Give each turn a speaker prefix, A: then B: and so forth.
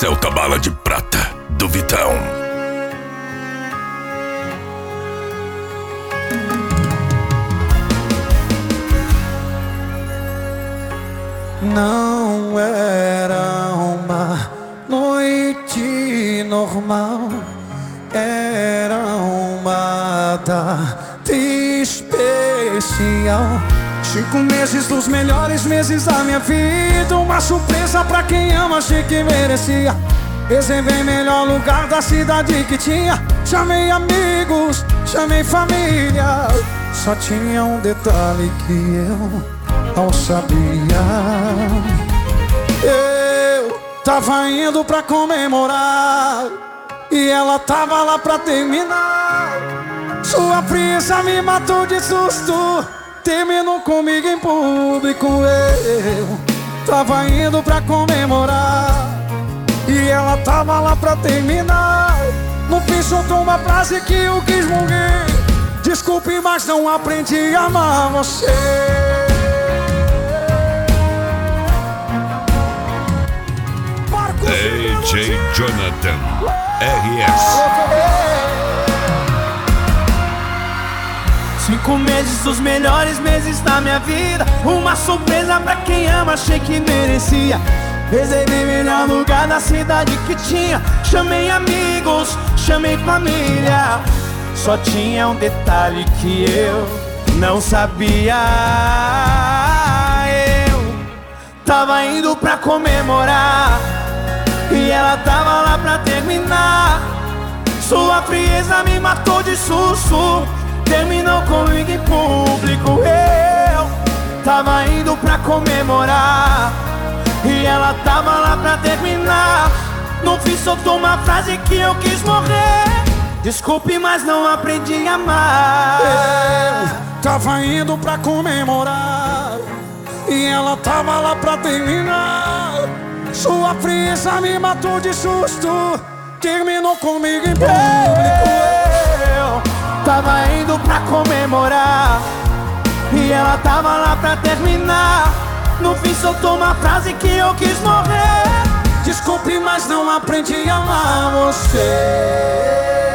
A: Celta Bala de Prata, do Vitão.
B: Não era uma noite normal, era uma data especial. 5 meses dos melhores meses da minha vida, uma surpresa pra quem ama, achei que merecia. Reservei melhor lugar da cidade que tinha. Chamei amigos, chamei família. Só tinha um detalhe que eu não sabia. Eu tava indo pra comemorar e ela tava lá pra terminar. Sua frieza me matou de susto, terminou comigo em público. Eu tava indo pra comemorar e ela tava lá pra terminar. No fim soltou uma frase que eu quis morrer: desculpe, mas não aprendi a amar você.
A: DJ Jonathan RS.
C: 5 meses dos melhores meses da minha vida, uma surpresa pra quem ama, achei que merecia. Reservei melhor lugar da cidade que tinha. Chamei amigos, chamei família. Só tinha um detalhe que eu não sabia. Eu tava indo pra comemorar e ela tava lá pra terminar. Sua frieza me matou de susto, terminou comigo em público. Eu tava indo pra comemorar e ela tava lá pra terminar. No fim soltou uma frase que eu quis morrer: desculpe, mas não aprendi a amar.
B: Eu tava indo pra comemorar e ela tava lá pra terminar. Sua frieza me matou de susto, terminou comigo em público.
C: Eu tava indo pra comemorar e ela tava lá pra terminar. No fim soltou uma frase que eu quis morrer:
B: desculpe, mas não aprendi a amar você.